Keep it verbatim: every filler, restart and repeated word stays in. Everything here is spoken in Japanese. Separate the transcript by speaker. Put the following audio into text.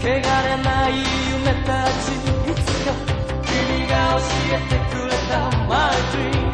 Speaker 1: 汚れない夢たちいつか君が教えてくれた My dream